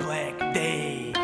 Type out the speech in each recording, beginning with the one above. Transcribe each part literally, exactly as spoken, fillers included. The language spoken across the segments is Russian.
Black Day.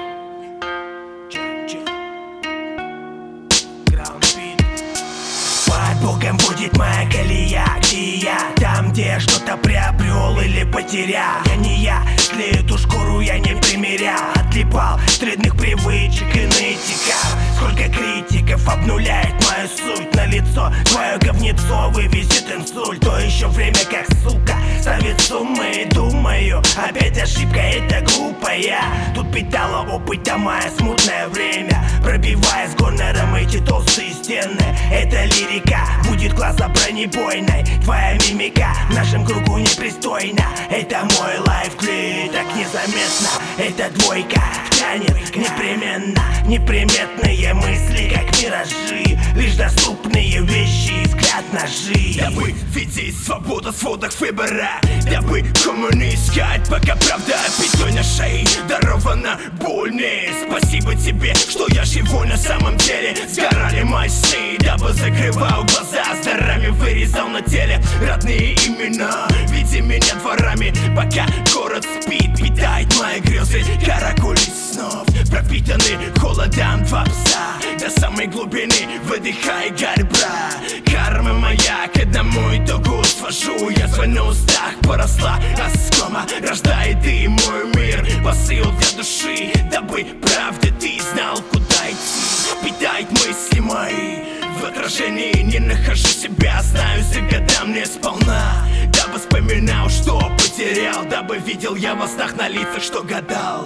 Ground beat. Под Богом будет моя колея, где я? Там, где что-то приобрел или потерял. Я не я, тлею эту шкуру я не примерял. Отлипал вредных привычек и нытиков. Сколько критиков обнуляет мою суть. На лицо твое говнецо вывезет инсульт. То еще время как сука ставит суммы. Думаю, опять ошибка эта глупая. Тут питала опыта моя смутное время. Пробивая с гонором эти толстые стены. Эта лирика будет глаза бронебойной. Твоя мимика в нашем кругу непристойна. Это мой лайфклип, так незаметно. Это двойка тянет непременно. Неприметные мысли, как миражи. Лишь доступные вещи, взгляд ножи. Дабы видеть свободу в сводах выбора. Дабы кому не искать, пока правда пятой на шее дарована больнее. Спасибо тебе, что я живой на самом деле. Сгорали мои сны, дабы закрывал глаза. С дарами вырезал на теле родные имена. Веди меня дворами, пока город спит. Питает мои грезы каракули снов. Пропитаны холодом два пса. До самой глубины выдыхай горьбра. Карма моя к одному итогу свожу. Я свой на устах поросла оскома. Рождает и мой мир, посыл для души. Дабы правда ты знал, куда идти. Питает мысли мои. В отражении не нахожу себя. Знаю, за годам не сполна. Дабы вспоминал, что потерял. Дабы видел я во снах на лицах, что гадал.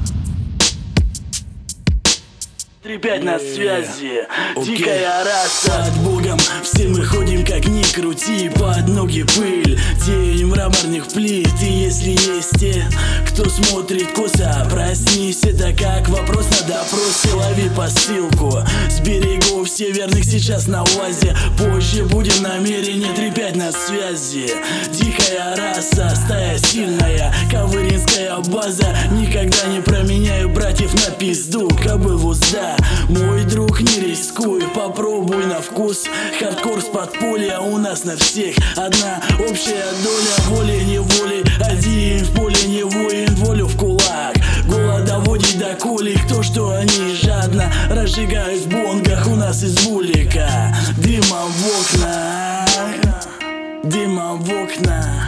три пять на связи, okay. Дикая раса. Под Богом все мы ходим, как ни крути. Под ноги пыль, тень мраморных плит. И если есть те, кто смотрит косо, проснись, это как вопрос на допросе. Лови посылку с берегов северных, сейчас на УАЗе. Позже будем намерения, три пять на связи. Дикая раса, стая сильная, ковыринская база. Никогда не променяю братьев на пизду. Кобыл узда, мой друг, не рискуй, попробуй на вкус. Хардкор с подполья у нас на всех одна общая доля. Волей-неволей, один в поле не воин, волю в кулак. Голод доводит до колик, то, что они жадно разжигают в бонгах у нас из булика. Дымом в окна, дымом в окна.